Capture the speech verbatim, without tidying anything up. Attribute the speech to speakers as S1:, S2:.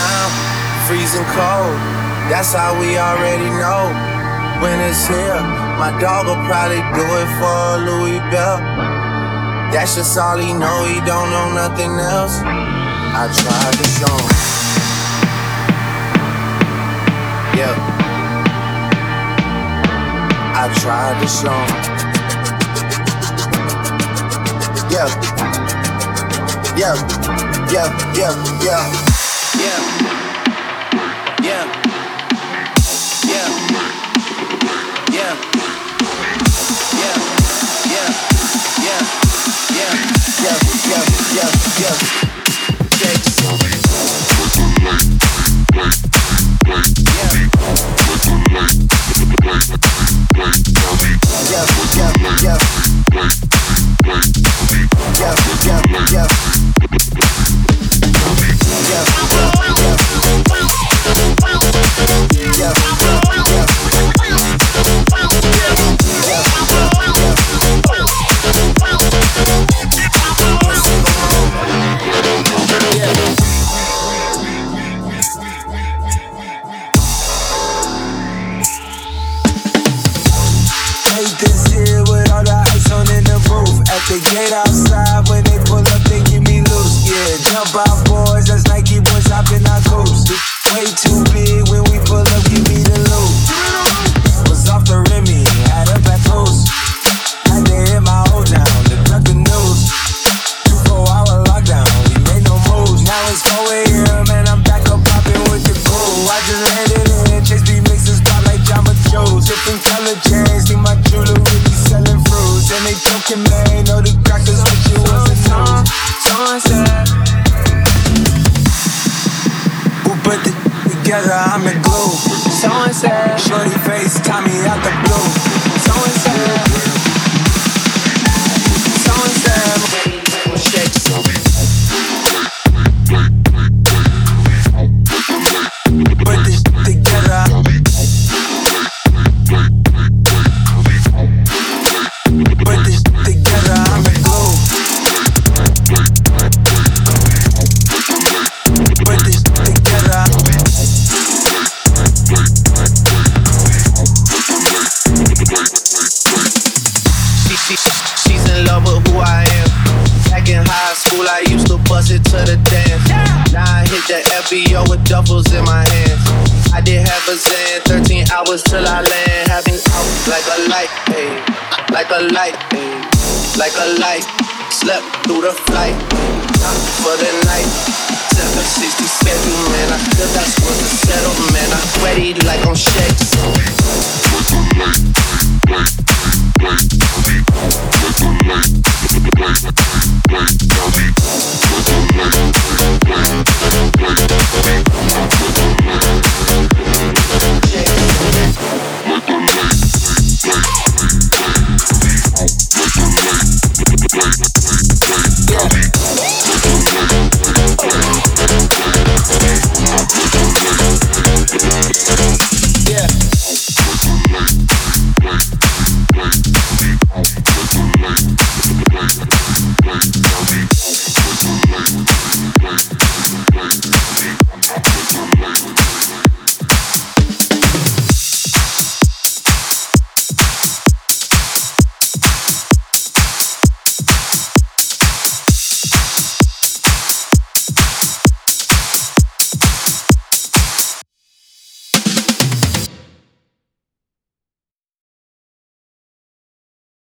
S1: down, freezing cold. That's how we already know. When it's here, my dog will probably do it for a Louis Bell. That's just all he know, he don't know nothing else. I tried to show him. Yeah. I tried to show him. Yeah. Yeah. Yeah. Yeah. Yeah. Yeah. Yeah.
S2: The gate outside, when they pull up, they give me loose. Yeah, jump out, boys, that's Nike boys hopping our coast. Way too big when we pull up, give me the loot. Was off the Remy, had up at post. Had to hit my old down to duck the news. Two four hour lockdown, we made no moves. Now it's four a.m. and I'm back up popping with the cool. I just landed in, Chase B mixes pop like Jamba Joe's. Different color chains, see my jewelry be selling fruits. And they joking, man, know the crackers, but you wasn't known. Someone said, who put the together, I'm the glue. Someone said, shorty face, Tommy out the blue. Someone said, someone said, shake something. Put this together. Put this together, I'm the glue. Put this together.
S1: She, she, she's in love with who I am. Back in high school, I used to bust it to the dance. Now I hit the F B O with duffels in my hands. I did have a Zan, thirteen hours till I land. Having out like a light, ayy, like a light, ayy, like a light. Slept through the flight, not for the night. seven sixty schedule, man. I feel that's supposed to settle, man. I'm ready like I'm Shakes.